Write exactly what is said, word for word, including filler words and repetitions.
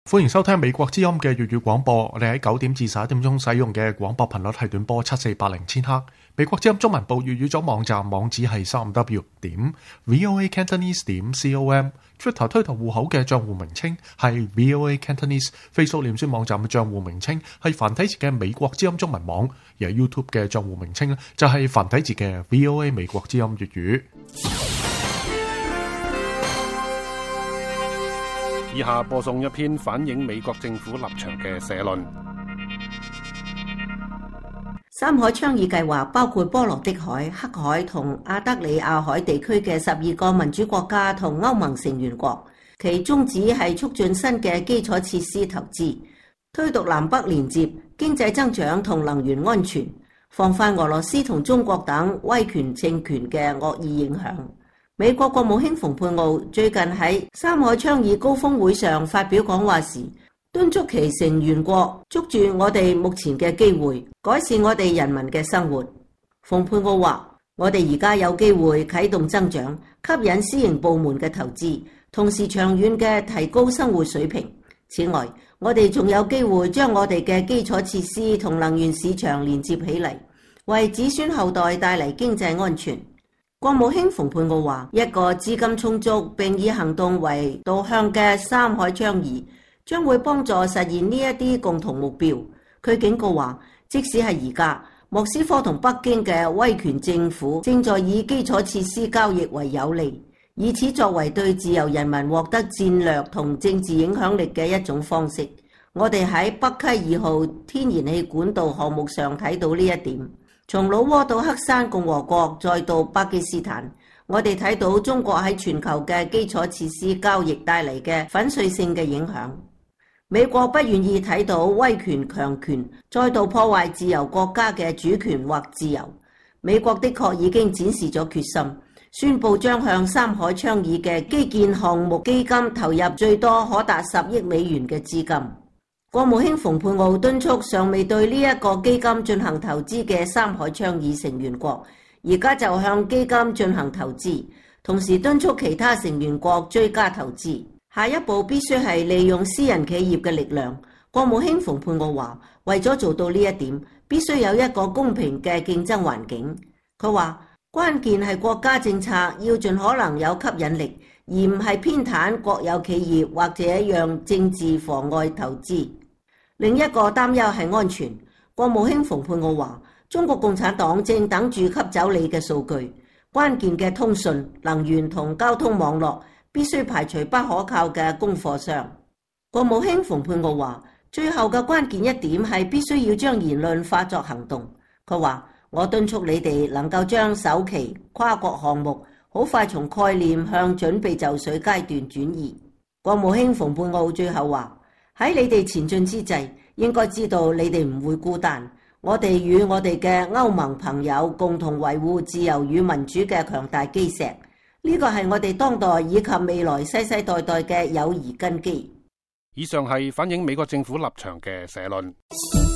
歡迎收聽美國之音嘅粵語廣播。我哋喺九點至十一點鐘使用嘅廣播頻率係短波七四八零千赫。美國之音中文部粵語組網站網址係三五 w 點 voa cantonese 點 com。Twitter 推特戶口嘅賬戶名稱係 voa cantonese。Facebook 臉書網站嘅賬戶名稱係繁體字嘅美國之音中文網，而係 YouTube 嘅賬戶名稱咧就係繁體字嘅 voa 美國之音粵語。 以下播送一篇反映美國政府立場嘅社論。 三海倡議計劃包括波羅的海、黑海同亞得里亞海地區嘅十二個民主國家同歐盟成員國，其宗旨係促進新嘅基礎設施投資，推動南北連接、經濟增長同能源安全，防範俄羅斯同中國等威權政權嘅惡意影響。美國國務卿蓬佩奧最近喺三海倡議高峰會上發表講話時，敦促其成員國捉住我哋目前嘅機會，改善我哋人民嘅生活。蓬佩奧話：我哋而家有機會啟動增長，吸引私營部門嘅投資，同時長遠嘅提高生活水平。此外，我哋仲有機會將我哋嘅基礎設施同能源市場連接起嚟，為子孫後代帶嚟經濟安全。國務卿蓬佩奧話：一個資金充足並以行動為導向嘅三海倡議將會幫助實現呢一啲共同目標。佢警告話，即使係而家，莫斯科同北京嘅威權政府正在以基礎設施交易為有利，以此作為對自由人民獲得戰略同政治影響力嘅一種方式。我哋喺北溪二號天然氣管道項目上睇到呢一點。從老撾到黑山共和國，再到巴基斯坦，我哋睇到中國喺全球嘅基礎設施交易帶嚟嘅粉碎性嘅影響。美國不願意睇到威權強權再度破壞自由國家嘅主權或自由。美國的確已經展示咗決心，宣布將向三海倡議嘅基建項目基金投入最多可達十億美元嘅資金。國務卿蓬佩奧敦促尚未對呢一個基金進行投資嘅三海倡議成員國，而家就向基金進行投資，同時敦促其他成員國追加投資。下一步必須係利用私人企業嘅力量。國務卿蓬佩奧話，為咗做到呢一點，必須有一個公平嘅競爭環境。佢話，關鍵係國家政策要盡可能有吸引力，而唔係偏袒國有企業或者讓政治妨礙投資。另一個擔憂係安全。國務卿蓬佩奧話，中國共產黨正等住吸走你嘅數據，關鍵嘅通訊、能源同交通網絡必須排除不可靠嘅供貨商。國務卿蓬佩奧話，最後嘅關鍵一點係必須要將言論化作行動。佢話，我敦促你哋能夠將首期跨國項目好快從概念向準備就緒階段轉移。國務卿蓬佩奧最後話，喺你哋前進之際，應該知道你哋唔會孤單。我哋與我哋嘅歐盟朋友共同維護自由與民主嘅強大基石，呢個係我哋當代以及未來世世代代嘅友誼根基。 以上係反映美國政府立場嘅社論。